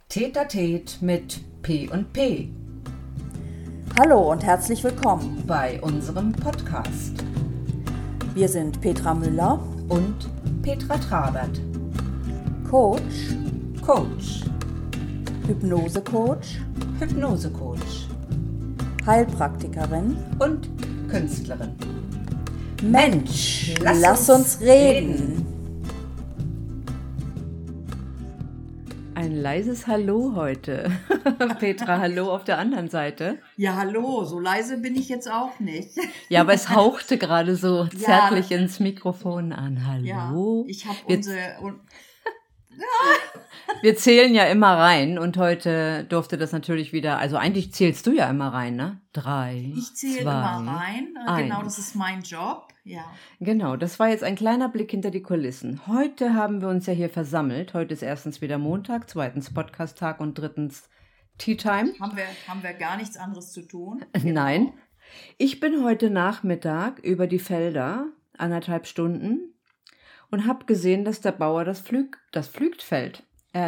Tete-a-Tete mit P&P Hallo und herzlich willkommen bei unserem Podcast. Wir sind Petra Müller Und Petra Trabert, Coach, Coach, Hypnose-Coach, Hypnose-Coach Heilpraktikerin. und Künstlerin. Mensch, lass uns reden. Ein leises Hallo heute. Petra, hallo auf der anderen Seite. Ja, hallo, so leise bin ich jetzt auch nicht. Ja, aber es hauchte gerade so zärtlich ins Mikrofon an. Ja, Hallo. ich habe Wir zählen ja immer rein und heute durfte das natürlich wieder, also eigentlich zählst du ja immer rein, ne? 3, Ich zähle 2, immer rein. Genau, 1. das ist mein Job. Ja. Genau, das war jetzt ein kleiner Blick hinter die Kulissen. Heute haben wir uns ja hier versammelt. Heute ist erstens wieder Montag, zweitens Podcast-Tag und drittens Tea Time. Haben wir gar nichts anderes zu tun? Nein, ich bin heute Nachmittag über die Felder, 1,5 Stunden, und habe gesehen, dass der Bauer das Feld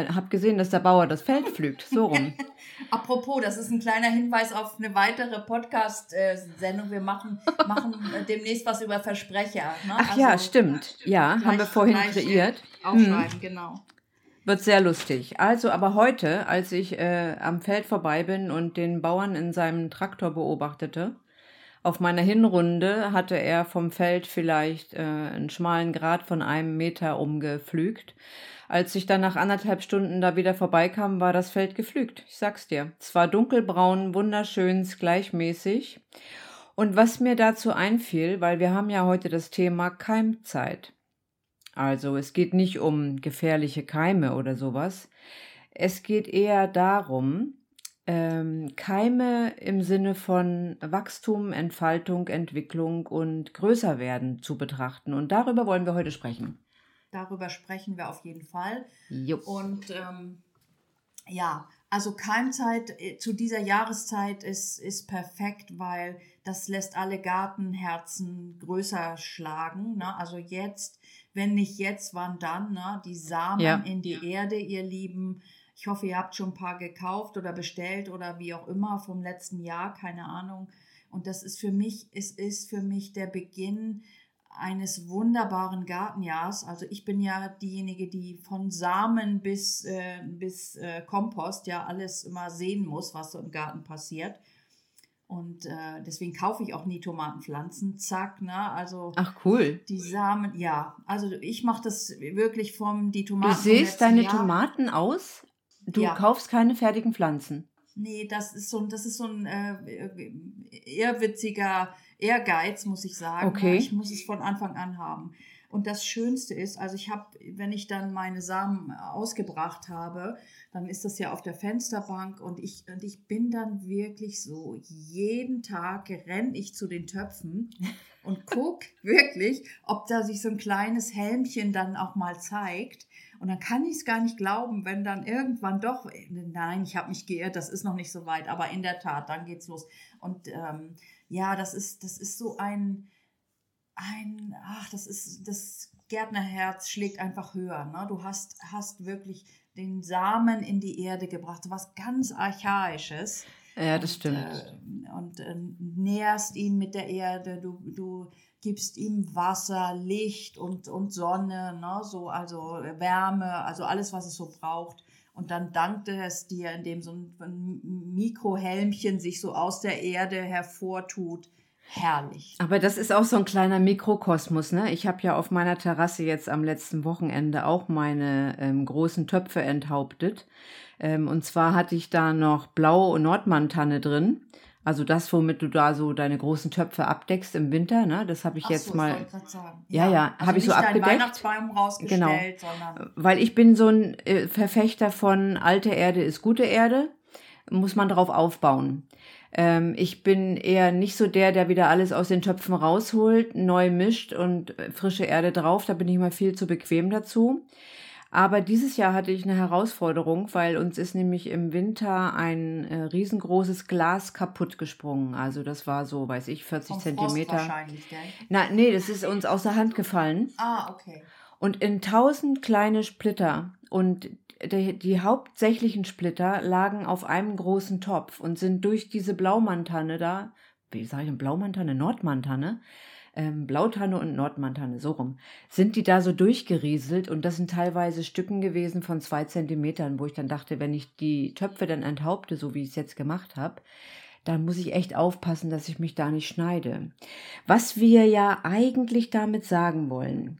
pflügt, so rum. Apropos, das ist ein kleiner Hinweis auf eine weitere Podcast-Sendung. Wir machen demnächst was über Versprecher. Ne? Ach ja, stimmt. Ja, haben wir vorhin kreiert. Aufschreiben, genau. Wird sehr lustig. Also, aber heute, als ich am Feld vorbei bin und den Bauern in seinem Traktor beobachtete, auf meiner Hinrunde hatte er vom Feld vielleicht einen schmalen Grat von 1 Meter umgepflügt. Als ich dann nach 1,5 Stunden da wieder vorbeikam, war das Feld gepflügt. Ich sag's dir. Es war dunkelbraun, wunderschön, gleichmäßig. Und was mir dazu einfiel, weil wir haben ja heute das Thema Keimzeit. Also es geht nicht um gefährliche Keime oder sowas. Es geht eher darum, Keime im Sinne von Wachstum, Entfaltung, Entwicklung und Größerwerden zu betrachten. Und darüber wollen wir heute sprechen. Darüber sprechen wir auf jeden Fall. Jupp. Und ja, also Keimzeit zu dieser Jahreszeit ist perfekt, weil das lässt alle Gartenherzen größer schlagen. Ne? Also jetzt, wenn nicht jetzt, wann dann? Ne? Die Samen in die Erde, ihr Lieben. Ich hoffe, ihr habt schon ein paar gekauft oder bestellt oder wie auch immer vom letzten Jahr, keine Ahnung. Und das ist für mich der Beginn eines wunderbaren Gartenjahrs. Also ich bin ja diejenige, die von Samen bis Kompost ja alles immer sehen muss, was so im Garten passiert. Und deswegen kaufe ich auch nie Tomatenpflanzen. Zack, ne? Also ach cool. die Samen, ja. Also ich mache das wirklich die Tomaten. Du säst deine Tomaten aus? Du kaufst keine fertigen Pflanzen? Nee, das ist so ein irrwitziger Ehrgeiz, muss ich sagen. Okay. Ich muss es von Anfang an haben. Und das Schönste ist, also wenn ich dann meine Samen ausgebracht habe, dann ist das ja auf der Fensterbank und ich bin dann wirklich so, jeden Tag renne ich zu den Töpfen und gucke wirklich, ob da sich so ein kleines Helmchen dann auch mal zeigt. Und dann kann ich es gar nicht glauben, wenn dann irgendwann doch, nein, ich habe mich geirrt, das ist noch nicht so weit, aber in der Tat, dann geht's los. Und ja, das ist so das Gärtnerherz schlägt einfach höher. Ne? Du hast wirklich den Samen in die Erde gebracht, so was ganz Archaisches. Ja, das stimmt. Und nährst ihn mit der Erde, du gibst ihm Wasser, Licht und Sonne, ne? So, also Wärme, also alles, was es so braucht. Und dann dankt es dir, indem so ein Mikrohelmchen sich so aus der Erde hervortut. Herrlich. Aber das ist auch so ein kleiner Mikrokosmos, ne? Ich habe ja auf meiner Terrasse jetzt am letzten Wochenende auch meine großen Töpfe enthauptet. Und zwar hatte ich da noch blaue Nordmann-Tanne drin. Also das, womit du da so deine großen Töpfe abdeckst im Winter, ne? Das habe ich jetzt mal. Das wollte ich gerade sagen. Ja, also habe ich so abgedeckt. Nicht deinen Weihnachtsbaum rausgestellt, sondern. Weil ich bin so ein Verfechter von alte Erde ist gute Erde, muss man drauf aufbauen. Ich bin eher nicht so der wieder alles aus den Töpfen rausholt, neu mischt und frische Erde drauf. Da bin ich mal viel zu bequem dazu. Aber dieses Jahr hatte ich eine Herausforderung, weil uns ist nämlich im Winter ein riesengroßes Glas kaputt gesprungen. Also das war so, 40 Zentimeter. Wahrscheinlich, gell? Nee, das ist uns aus der Hand gefallen. Ah, okay. Und in 1000 kleine Splitter. Und die hauptsächlichen Splitter lagen auf einem großen Topf und sind durch diese Blaumantanne da, wie sage ich denn, Blaumantanne, Nordmantanne, Blautanne und Nordmantanne, so rum, sind die da so durchgerieselt und das sind teilweise Stücken gewesen von 2 Zentimetern, wo ich dann dachte, wenn ich die Töpfe dann enthaupte, so wie ich es jetzt gemacht habe, dann muss ich echt aufpassen, dass ich mich da nicht schneide. Was wir ja eigentlich damit sagen wollen,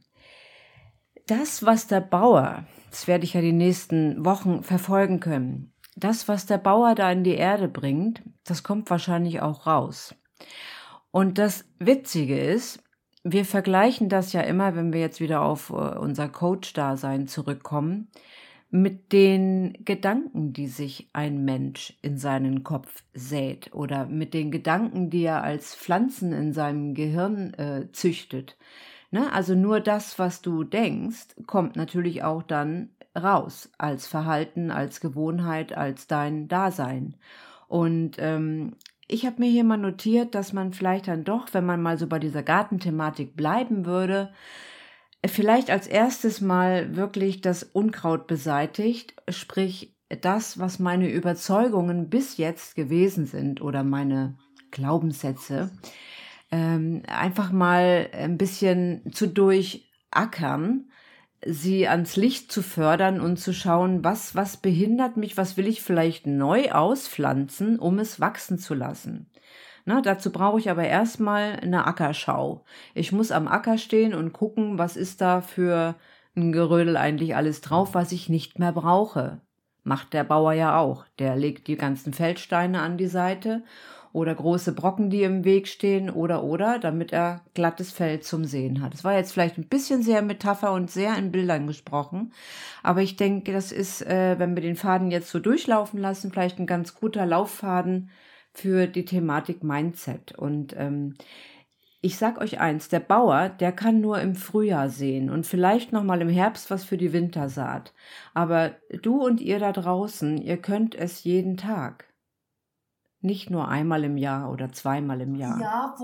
das, was der Bauer, das werde ich ja die nächsten Wochen verfolgen können, das, was der Bauer da in die Erde bringt, das kommt wahrscheinlich auch raus. Und das Witzige ist, wir vergleichen das ja immer, wenn wir jetzt wieder auf unser Coach-Dasein zurückkommen, mit den Gedanken, die sich ein Mensch in seinen Kopf sät oder mit den Gedanken, die er als Pflanzen in seinem Gehirn züchtet. Ne? Also nur das, was du denkst, kommt natürlich auch dann raus als Verhalten, als Gewohnheit, als dein Dasein. Und ich habe mir hier mal notiert, dass man vielleicht dann doch, wenn man mal so bei dieser Gartenthematik bleiben würde, vielleicht als erstes mal wirklich das Unkraut beseitigt, sprich das, was meine Überzeugungen bis jetzt gewesen sind oder meine Glaubenssätze, einfach mal ein bisschen zu durchackern, sie ans Licht zu fördern und zu schauen, was behindert mich, was will ich vielleicht neu auspflanzen, um es wachsen zu lassen. Na, dazu brauche ich aber erstmal eine Ackerschau. Ich muss am Acker stehen und gucken, was ist da für ein Gerödel eigentlich alles drauf, was ich nicht mehr brauche. Macht der Bauer ja auch. Der legt die ganzen Feldsteine an die Seite oder große Brocken, die im Weg stehen oder, damit er glattes Feld zum Sehen hat. Das war jetzt vielleicht ein bisschen sehr Metapher und sehr in Bildern gesprochen, aber ich denke, das ist, wenn wir den Faden jetzt so durchlaufen lassen, vielleicht ein ganz guter Lauffaden für die Thematik Mindset. Und ich sag euch eins, der Bauer, der kann nur im Frühjahr säen und vielleicht nochmal im Herbst was für die Wintersaat. Aber du und ihr da draußen, ihr könnt es jeden Tag. Nicht nur einmal im Jahr oder zweimal im Jahr. Ja,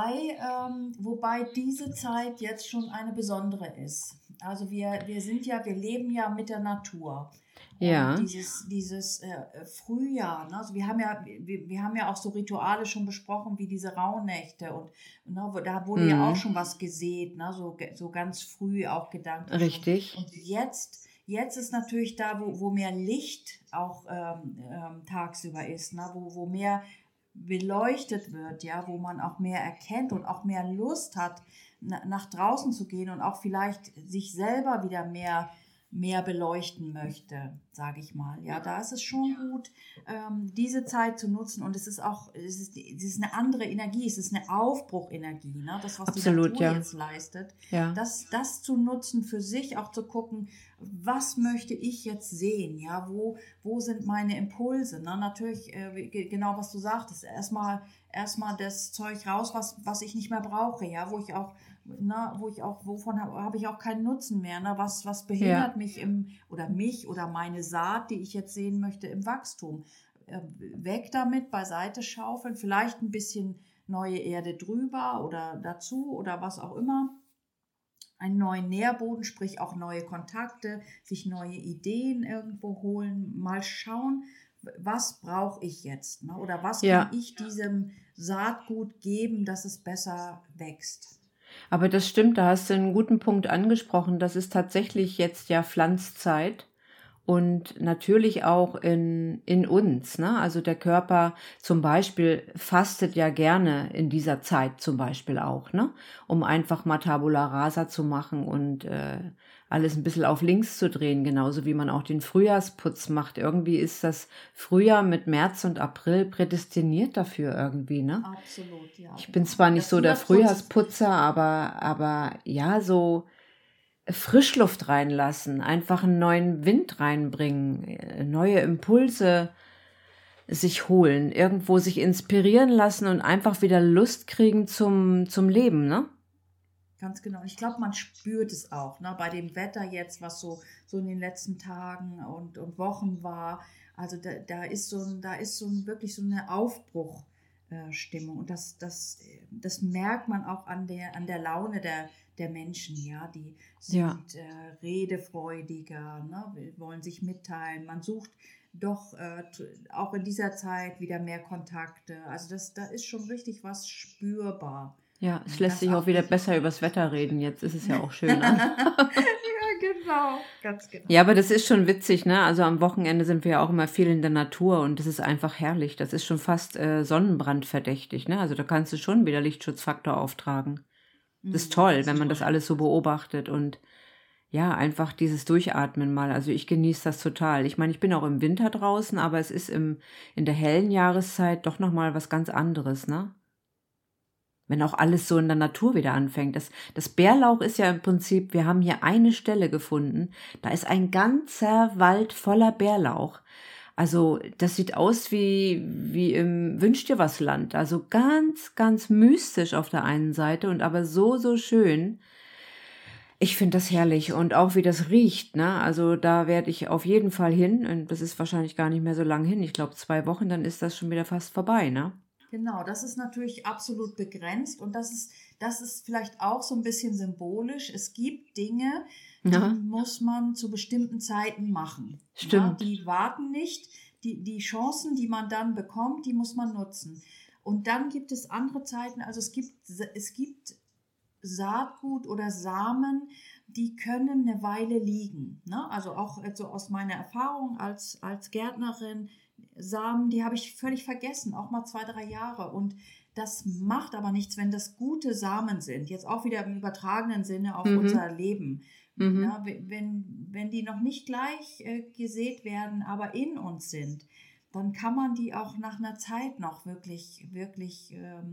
wobei diese Zeit jetzt schon eine besondere ist. Also wir leben ja mit der Natur. Ja. Und dieses Frühjahr, ne? Also wir haben ja auch so Rituale schon besprochen, wie diese Rauhnächte und ne, da wurde ja auch schon was gesät, ne? So ganz früh auch gedanklich. Richtig. Und jetzt ist natürlich da, wo mehr Licht auch tagsüber ist, ne? Wo mehr beleuchtet wird, ja, wo man auch mehr erkennt und auch mehr Lust hat, nach draußen zu gehen und auch vielleicht sich selber wieder mehr beleuchten möchte, sage ich mal. Ja, da ist es schon gut, diese Zeit zu nutzen und es ist eine andere Energie, es ist eine Aufbruchenergie, ne? Das, was Absolut, die Natur ja. jetzt leistet, Ja. das zu nutzen für sich, auch zu gucken, was möchte ich jetzt sehen, ja, wo sind meine Impulse, ne? Natürlich, genau was du sagtest, erstmal das Zeug raus, was ich nicht mehr brauche, ja, wovon habe ich auch keinen Nutzen mehr, ne? Was behindert mich mich oder meine Saat, die ich jetzt sehen möchte, im Wachstum. Weg damit, beiseite schaufeln, vielleicht ein bisschen neue Erde drüber oder dazu oder was auch immer. Einen neuen Nährboden, sprich auch neue Kontakte, sich neue Ideen irgendwo holen, mal schauen, was brauche ich jetzt, ne? Oder was kann ich diesem Saatgut geben, dass es besser wächst. Aber das stimmt, da hast du einen guten Punkt angesprochen. Das ist tatsächlich jetzt ja Pflanzzeit und natürlich auch in uns, ne? Also der Körper zum Beispiel fastet ja gerne in dieser Zeit zum Beispiel auch, ne? Um einfach mal Tabula Rasa zu machen und alles ein bisschen auf links zu drehen, genauso wie man auch den Frühjahrsputz macht. Irgendwie ist das Frühjahr mit März und April prädestiniert dafür irgendwie, ne? Absolut, ja. Ich bin zwar nicht so der Frühjahrsputzer, aber ja, so Frischluft reinlassen, einfach einen neuen Wind reinbringen, neue Impulse sich holen, irgendwo sich inspirieren lassen und einfach wieder Lust kriegen zum Leben, ne? Ganz genau. Ich glaube, man spürt es auch, ne? Bei dem Wetter jetzt, was so in den letzten Tagen und Wochen war. Also da ist wirklich so eine Aufbruch. Stimmung. Und das merkt man auch an der Laune der Menschen, ja, die Ja. sind redefreudiger, ne, wollen sich mitteilen. Man sucht doch auch in dieser Zeit wieder mehr Kontakte. Also da ist schon richtig was spürbar. Ja, es Und lässt das sich auch auch wieder nicht. besser übers Wetter reden. Jetzt ist es ja auch schöner. Ja, genau, ganz genau. Ja, aber das ist schon witzig, ne? Also am Wochenende sind wir ja auch immer viel in der Natur und das ist einfach herrlich. Das ist schon fast sonnenbrandverdächtig, ne? Also da kannst du schon wieder Lichtschutzfaktor auftragen. Das ist toll, Das wenn ist man das toll. alles so beobachtet und ja, einfach dieses Durchatmen mal. Also ich genieße das total. Ich meine, ich bin auch im Winter draußen, aber es ist in der hellen Jahreszeit doch nochmal was ganz anderes, ne? Wenn auch alles so in der Natur wieder anfängt. Das Bärlauch ist ja im Prinzip, wir haben hier eine Stelle gefunden, da ist ein ganzer Wald voller Bärlauch. Also das sieht aus wie im Wünsch dir was Land. Also ganz, ganz mystisch auf der einen Seite und aber so, so schön. Ich finde das herrlich und auch wie das riecht, ne? Also da werde ich auf jeden Fall hin und das ist wahrscheinlich gar nicht mehr so lang hin. Ich glaube 2 Wochen, dann ist das schon wieder fast vorbei, ne? Genau, das ist natürlich absolut begrenzt und das ist vielleicht auch so ein bisschen symbolisch. Es gibt Dinge, die Ja, muss man zu bestimmten Zeiten machen. Ja, stimmt. die warten nicht. Die Chancen, die man dann bekommt, die muss man nutzen. Und dann gibt es andere Zeiten, also es gibt Saatgut oder Samen, die können eine Weile liegen. Ne? Also auch also aus meiner Erfahrung als Gärtnerin, Samen, die habe ich völlig vergessen, auch mal 2, 3 Jahre. Und das macht aber nichts, wenn das gute Samen sind. Jetzt auch wieder im übertragenen Sinne auf Mhm. unser Leben. Mhm. Na, wenn die noch nicht gleich gesät werden, aber in uns sind, dann kann man die auch nach einer Zeit noch wirklich, wirklich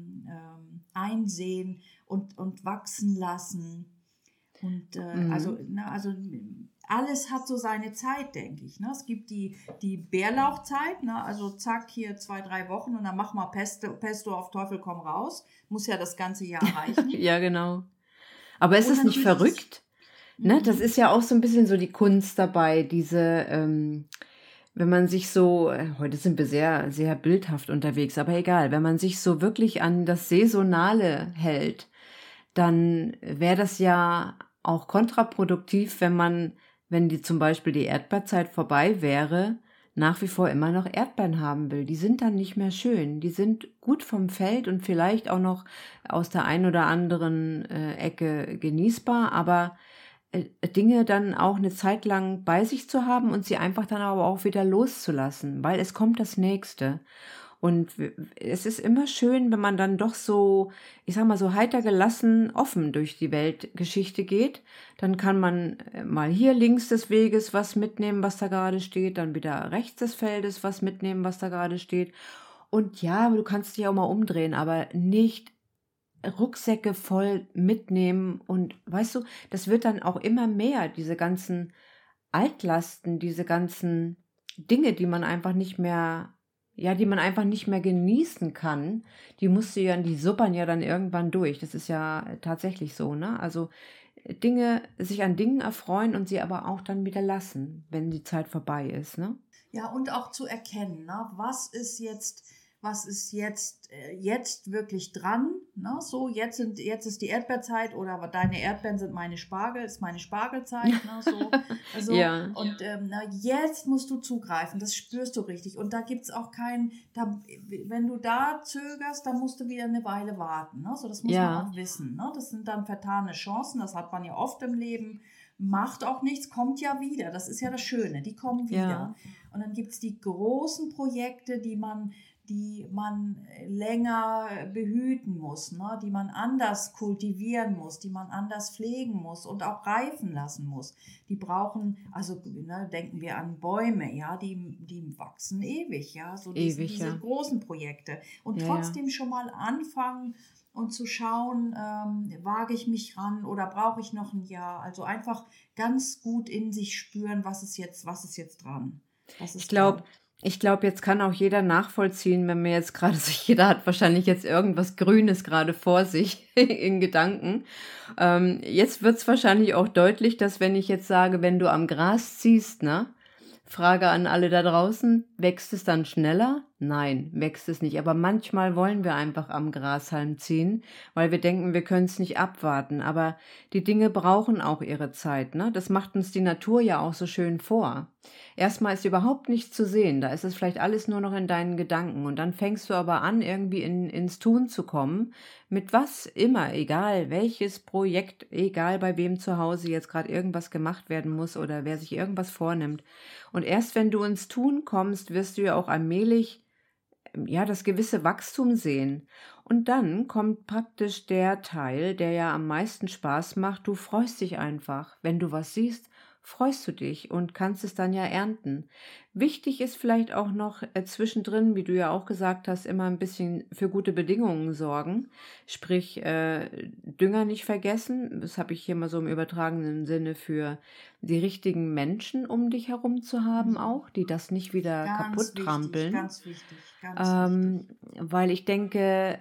einsehen und wachsen lassen. Und Mhm. also alles hat so seine Zeit, denke ich. Ne? Es gibt die Bärlauchzeit, ne? Also zack, hier 2, 3 Wochen und dann mach mal Pesto auf Teufel komm raus. Muss ja das ganze Jahr reichen. Ja, genau. Aber ist Und es dann nicht gibt es, verrückt? Ne, das mhm. ist ja auch so ein bisschen so die Kunst dabei, wenn man sich so, heute sind wir sehr, sehr bildhaft unterwegs, aber egal, wenn man sich so wirklich an das Saisonale hält, dann wäre das ja auch kontraproduktiv, wenn die zum Beispiel die Erdbeerzeit vorbei wäre, nach wie vor immer noch Erdbeeren haben will. Die sind dann nicht mehr schön. Die sind gut vom Feld und vielleicht auch noch aus der ein oder anderen Ecke genießbar, aber Dinge dann auch eine Zeit lang bei sich zu haben und sie einfach dann aber auch wieder loszulassen, weil es kommt das Nächste. Und es ist immer schön, wenn man dann doch so, ich sag mal, so heiter gelassen offen durch die Weltgeschichte geht. Dann kann man mal hier links des Weges was mitnehmen, was da gerade steht, dann wieder rechts des Feldes was mitnehmen, was da gerade steht. Und ja, du kannst dich auch mal umdrehen, aber nicht Rucksäcke voll mitnehmen. Und weißt du, das wird dann auch immer mehr, diese ganzen Altlasten, diese ganzen Dinge, die man einfach nicht mehr genießen kann, die suppern ja dann irgendwann durch. Das ist ja tatsächlich so, ne? Also sich an Dingen erfreuen und sie aber auch dann wieder lassen, wenn die Zeit vorbei ist, ne? Ja, und auch zu erkennen, ne, was ist jetzt wirklich dran, ne? So, jetzt ist die Erdbeerzeit oder deine Erdbeeren sind ist meine Spargelzeit, ne? So, also, Ja, und na, jetzt musst du zugreifen, das spürst du richtig. Und da gibt es auch wenn du da zögerst, dann musst du wieder eine Weile warten, ne? So, das muss man ja, auch wissen, ne? Das sind dann vertane Chancen, das hat man ja oft im Leben. Macht auch nichts, kommt ja wieder. Das ist ja das Schöne, die kommen wieder. ja, Und dann gibt es die großen Projekte, die man länger behüten muss, ne? Die man anders kultivieren muss, die man anders pflegen muss und auch reifen lassen muss. Die brauchen, also ne, denken wir an Bäume, ja, die wachsen ewig, ja, so ewig, diese ja. großen Projekte. Und Ja, ja. trotzdem schon mal anfangen und zu schauen, wage ich mich ran oder brauche ich noch ein Jahr? Also einfach ganz gut in sich spüren, was ist jetzt dran? Was Ich ist glaube, dran? ich glaube, jetzt kann auch jeder nachvollziehen, wenn mir jetzt gerade so, jeder hat wahrscheinlich jetzt irgendwas Grünes gerade vor sich in Gedanken. Jetzt wird es wahrscheinlich auch deutlich, dass wenn ich jetzt sage, wenn du am Gras ziehst, ne? Frage an alle da draußen, wächst es dann schneller? Nein, wächst es nicht. Aber manchmal wollen wir einfach am Grashalm ziehen, weil wir denken, wir können es nicht abwarten. Aber die Dinge brauchen auch ihre Zeit, ne? Das macht uns die Natur ja auch so schön vor. Erstmal ist überhaupt nichts zu sehen. Da ist es vielleicht alles nur noch in deinen Gedanken. Und dann fängst du aber an, irgendwie ins Tun zu kommen. Mit was immer, egal welches Projekt, egal bei wem zu Hause jetzt gerade irgendwas gemacht werden muss oder wer sich irgendwas vornimmt. Und erst wenn du ins Tun kommst, wirst du ja auch allmählich ja, das gewisse Wachstum sehen. Und dann kommt praktisch der Teil, der ja am meisten Spaß macht. Du freust dich einfach. Wenn du was siehst, freust du dich und kannst es dann ja ernten. Wichtig ist vielleicht auch noch zwischendrin, wie du ja auch gesagt hast, immer ein bisschen für gute Bedingungen sorgen. Sprich, Dünger nicht vergessen. Das habe ich hier mal so im übertragenen Sinne für die richtigen Menschen um dich herum zu haben auch, die das nicht wieder kaputt trampeln. Ganz wichtig, ganz wichtig. Weil ich denke,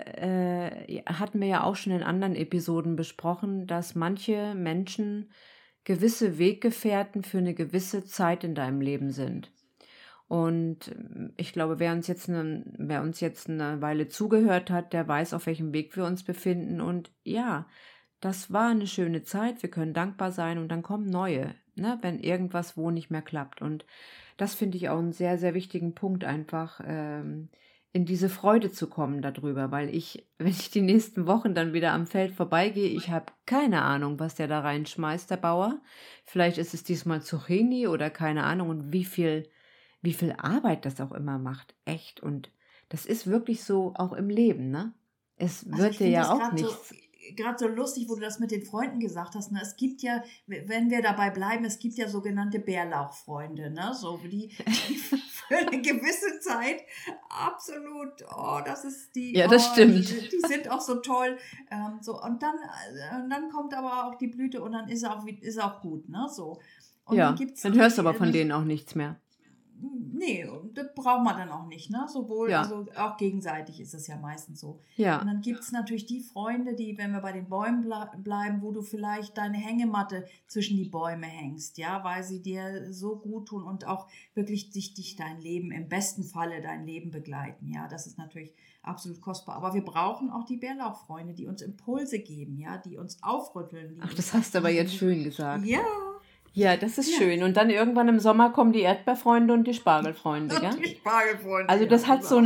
hatten wir ja auch schon in anderen Episoden besprochen, dass manche Menschen gewisse Weggefährten für eine gewisse Zeit in deinem Leben sind. Und ich glaube, wer uns jetzt eine Weile zugehört hat, der weiß, auf welchem Weg wir uns befinden. Und ja, das war eine schöne Zeit. Wir können dankbar sein und dann kommen neue, ne, wenn irgendwas wo nicht mehr klappt. Und das finde ich auch einen sehr, sehr wichtigen Punkt, einfach in diese Freude zu kommen darüber, weil wenn ich die nächsten Wochen dann wieder am Feld vorbeigehe, ich habe keine Ahnung, was der da reinschmeißt, der Bauer. Vielleicht ist es diesmal Zucchini oder keine Ahnung und wie viel Arbeit das auch immer macht. Echt. Und das ist wirklich so auch im Leben, ne? Es wird dir ja auch nichts. Gerade so lustig, wo du das mit den Freunden gesagt hast. Ne? Es gibt ja, wenn wir dabei bleiben, es gibt ja sogenannte Bärlauchfreunde, ne? So die für eine gewisse Zeit absolut, das ist die. Ja, das stimmt. Die sind auch so toll. Und dann kommt aber auch die Blüte und dann ist auch gut, ne? So. Und ja, dann hörst du aber von denen auch nichts mehr. Nee, das braucht man dann auch nicht, ne? Sowohl, also auch gegenseitig ist es ja meistens so. Ja. Und dann gibt es natürlich die Freunde, die, wenn wir bei den Bäumen bleiben, wo du vielleicht deine Hängematte zwischen die Bäume hängst, ja, weil sie dir so gut tun und auch wirklich dich dein Leben, im besten Falle dein Leben begleiten, ja, das ist natürlich absolut kostbar. Aber wir brauchen auch die Bärlauchfreunde, die uns Impulse geben, ja, die uns aufrütteln. Ach, das hast du aber jetzt schön gesagt. Ja. Ja, das ist schön. Und dann irgendwann im Sommer kommen die Erdbeerfreunde und die Spargelfreunde, gell? Die Spargelfreunde. Also das hat so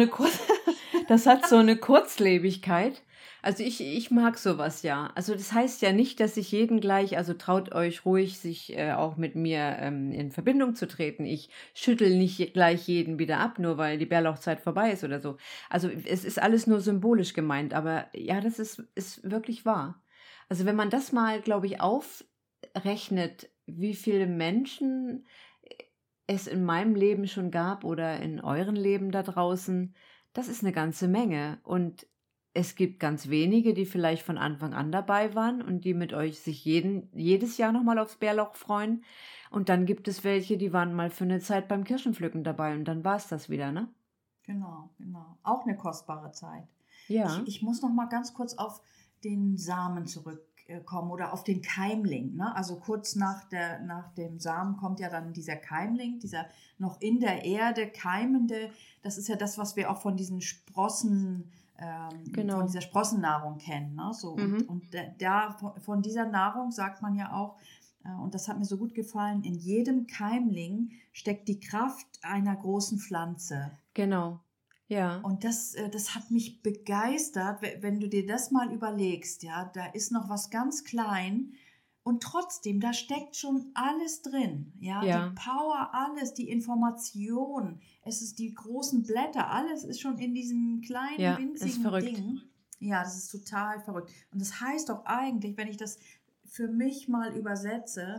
eine Kurzlebigkeit. Also ich mag sowas ja. Also das heißt ja nicht, dass ich jeden gleich, also traut euch ruhig, sich auch mit mir in Verbindung zu treten. Ich schüttel nicht gleich jeden wieder ab, nur weil die Bärlauchzeit vorbei ist oder so. Also es ist alles nur symbolisch gemeint, aber ja, das ist wirklich wahr. Also wenn man das mal, glaube ich, aufrechnet, wie viele Menschen es in meinem Leben schon gab oder in euren Leben da draußen, das ist eine ganze Menge. Und es gibt ganz wenige, die vielleicht von Anfang an dabei waren und die mit euch sich jedes Jahr nochmal aufs Bärlauch freuen. Und dann gibt es welche, die waren mal für eine Zeit beim Kirschenpflücken dabei und dann war es das wieder, ne? Genau. Auch eine kostbare Zeit. Ja. Ich muss noch mal ganz kurz auf den Samen zurückkommen oder auf den Keimling. Ne? Also kurz nach dem Samen kommt ja dann dieser Keimling, dieser noch in der Erde keimende. Das ist ja das, was wir auch von diesen Sprossen, von dieser Sprossennahrung kennen. Ne? So, und von dieser Nahrung sagt man ja auch, und das hat mir so gut gefallen, in jedem Keimling steckt die Kraft einer großen Pflanze. Genau. Ja. Und das hat mich begeistert, wenn du dir das mal überlegst, ja, da ist noch was ganz klein und trotzdem, da steckt schon alles drin, ja, die Power, alles, die Information, es ist die großen Blätter, alles ist schon in diesem kleinen, winzigen Ding. Ja, das ist total verrückt. Und das heißt doch eigentlich, wenn ich das für mich mal übersetze,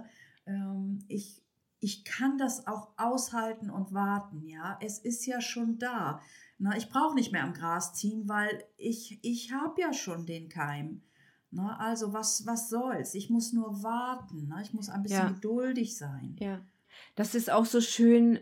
ich kann das auch aushalten und warten, ja, es ist ja schon da. Na, ich brauche nicht mehr am Gras ziehen, weil ich habe ja schon den Keim. Na, also was soll's? Ich muss nur warten. Na? Ich muss ein bisschen geduldig sein. Ja, das ist auch so schön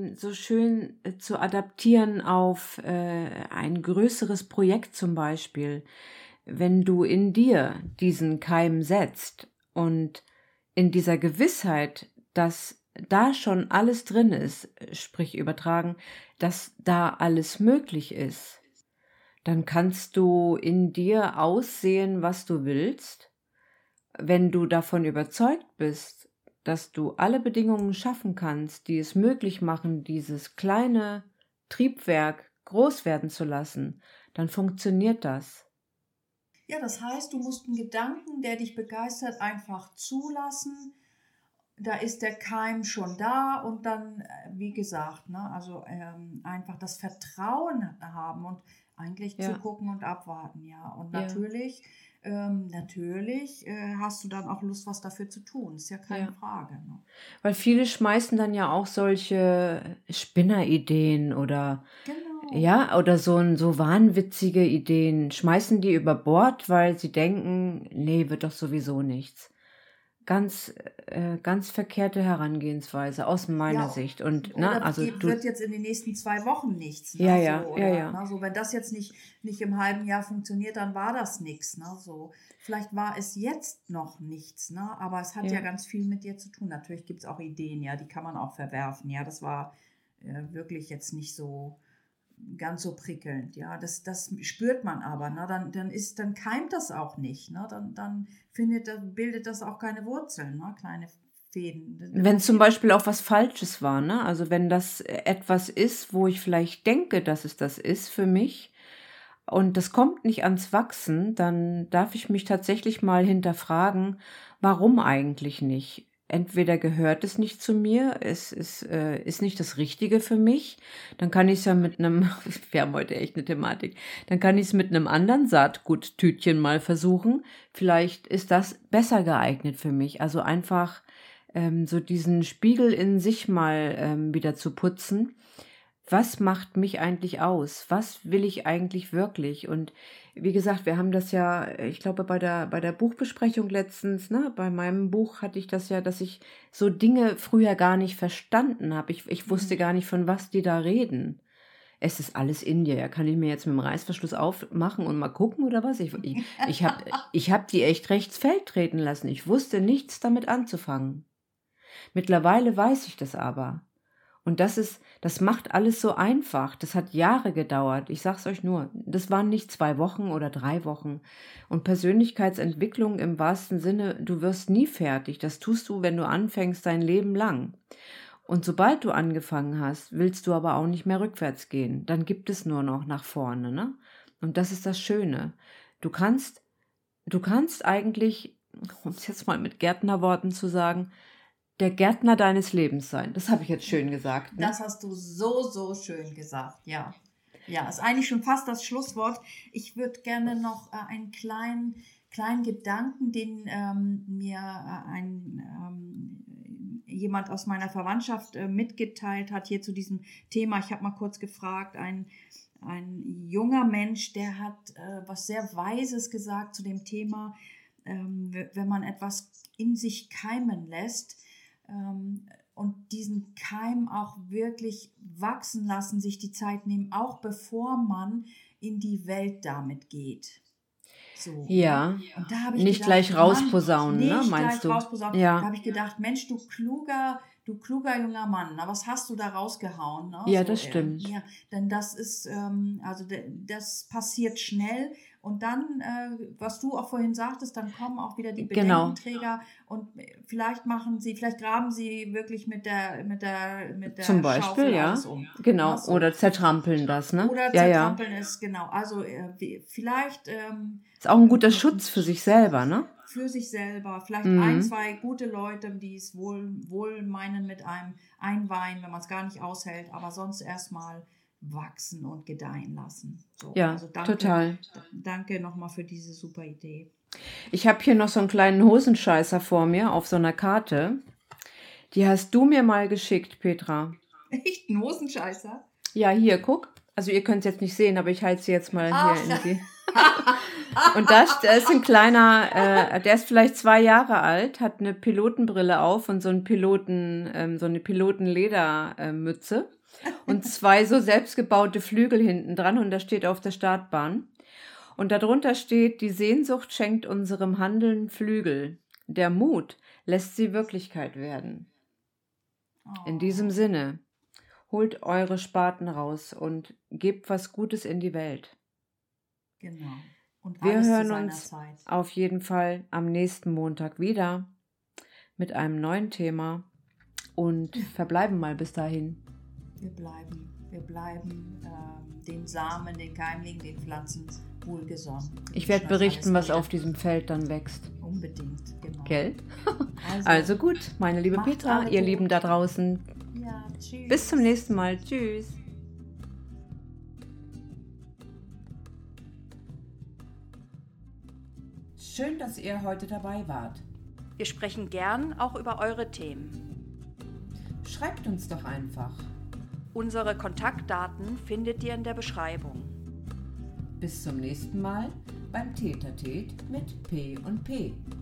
zu adaptieren auf ein größeres Projekt zum Beispiel. Wenn du in dir diesen Keim setzt und in dieser Gewissheit, dass da schon alles drin ist, sprich übertragen, dass da alles möglich ist, dann kannst du in dir aussehen, was du willst. Wenn du davon überzeugt bist, dass du alle Bedingungen schaffen kannst, die es möglich machen, dieses kleine Triebwerk groß werden zu lassen, dann funktioniert das. Ja, das heißt, du musst einen Gedanken, der dich begeistert, einfach zulassen. Da ist der Keim schon da und dann, wie gesagt, ne, also einfach das Vertrauen haben und eigentlich Ja, zugucken und abwarten, ja. Und ja, natürlich hast du dann auch Lust, was dafür zu tun. Ist ja keine ja. Frage. Ne? Weil viele schmeißen dann ja auch solche Spinnerideen oder Genau. ja, oder so wahnwitzige Ideen, schmeißen die über Bord, weil sie denken, nee, wird doch sowieso nichts. Ganz verkehrte Herangehensweise aus meiner Ja, Sicht. Und, oder also wird jetzt in den nächsten 2 Wochen nichts, ja, ne? So, ja, ja, oder, ja, ne? So, wenn das jetzt nicht im halben Jahr funktioniert, dann war das nichts, ne? So, vielleicht war es jetzt noch nichts, ne? Aber es hat ja ja, ganz viel mit dir zu tun. Natürlich gibt es auch Ideen, ja, die kann man auch verwerfen. Ja, das war wirklich jetzt nicht so ganz so prickelnd, ja. Das spürt man aber, ne? Dann keimt das auch nicht, ne? Dann bildet das auch keine Wurzeln, ne? Kleine Fäden. Da wenn zum passiert. Beispiel auch was Falsches war, ne? Also wenn das etwas ist, wo ich vielleicht denke, dass es das ist für mich und das kommt nicht ans Wachsen, dann darf ich mich tatsächlich mal hinterfragen, warum eigentlich nicht? Entweder gehört es nicht zu mir, es ist nicht das Richtige für mich, dann kann ich es ja mit einem, wir haben heute echt eine Thematik, dann kann ich es mit einem anderen Saatguttütchen mal versuchen. Vielleicht ist das besser geeignet für mich. Also einfach so diesen Spiegel in sich mal wieder zu putzen. Was macht mich eigentlich aus? Was will ich eigentlich wirklich? Und wie gesagt, wir haben das ja, ich glaube, bei der Buchbesprechung letztens, ne, bei meinem Buch hatte ich das ja, dass ich so Dinge früher gar nicht verstanden habe. Ich wusste gar nicht, von was die da reden. Es ist alles in dir. Ja, kann ich mir jetzt mit dem Reißverschluss aufmachen und mal gucken oder was? Ich hab die echt rechts Feld treten lassen. Ich wusste nichts damit anzufangen. Mittlerweile weiß ich das aber. Und das macht alles so einfach. Das hat Jahre gedauert. Ich sag's euch nur. Das waren nicht 2 Wochen oder 3 Wochen. Und Persönlichkeitsentwicklung im wahrsten Sinne, du wirst nie fertig. Das tust du, wenn du anfängst, dein Leben lang. Und sobald du angefangen hast, willst du aber auch nicht mehr rückwärts gehen. Dann gibt es nur noch nach vorne, ne? Und das ist das Schöne. Du kannst, du kannst eigentlich, um es jetzt mal mit Gärtnerworten zu sagen, der Gärtner deines Lebens sein. Das habe ich jetzt schön gesagt, ne? Das hast du so schön gesagt, ja. Ja, ist eigentlich schon fast das Schlusswort. Ich würde gerne noch einen kleinen Gedanken, den mir jemand aus meiner Verwandtschaft mitgeteilt hat, hier zu diesem Thema. Ich habe mal kurz gefragt, ein junger Mensch, der hat was sehr Weises gesagt zu dem Thema, wenn man etwas in sich keimen lässt, und diesen Keim auch wirklich wachsen lassen, sich die Zeit nehmen, auch bevor man in die Welt damit geht. So, Ja, ne? Und da habe ich nicht gedacht, gleich Mann, rausposaunen, ne, nicht meinst gleich du? rausposaunen. Da Ja, habe ich gedacht, Mensch, du kluger junger Mann, na, was hast du da rausgehauen? Ne? ja, So, das stimmt. ja, denn das ist, das passiert schnell. Und dann, was du auch vorhin sagtest, dann kommen auch wieder die Genau, Bedenkenträger und vielleicht graben sie wirklich mit zum der Beispiel, Schaufel ja, alles um. Ne? genau. So. Oder zertrampeln das, ne? Oder Ja, ja. zertrampeln es, genau. Also vielleicht Ist auch ein guter Schutz für sich selber, ne? für sich selber, vielleicht ein, Mhm. zwei gute Leute, die es wohl meinen mit einem einweihen, wenn man es gar nicht aushält, aber sonst erstmal wachsen und gedeihen lassen. So, Ja, also total. danke nochmal für diese super Idee. Ich habe hier noch so einen kleinen Hosenscheißer vor mir auf so einer Karte. Die hast du mir mal geschickt, Petra. Echt ein Hosenscheißer? Ja, hier, guck. Also ihr könnt es jetzt nicht sehen, aber ich halte sie jetzt mal hier in die. Und da ist ein kleiner, der ist vielleicht 2 Jahre alt, hat eine Pilotenbrille auf und so eine Pilotenledermütze und 2 so selbstgebaute Flügel hinten dran und da steht auf der Startbahn. Und darunter steht, die Sehnsucht schenkt unserem Handeln Flügel. Der Mut lässt sie Wirklichkeit werden. In diesem Sinne, holt eure Spaten raus und gebt was Gutes in die Welt. Genau. Und Wir alles zu hören seiner uns Zeit. auf jeden Fall am nächsten Montag wieder mit einem neuen Thema und verbleiben mal bis dahin. Wir bleiben den Samen, den Keimlingen, den Pflanzen wohlgesonnen. Ich werde berichten, was auf diesem Feld dann wächst. Unbedingt, genau. Gell? Also gut, meine liebe Macht Petra, alle ihr gut. Lieben da draußen. Ja, tschüss. Bis zum nächsten Mal. Tschüss. Schön, dass ihr heute dabei wart. Wir sprechen gern auch über eure Themen. Schreibt uns doch einfach. Unsere Kontaktdaten findet ihr in der Beschreibung. Bis zum nächsten Mal beim Tätertät mit P&P.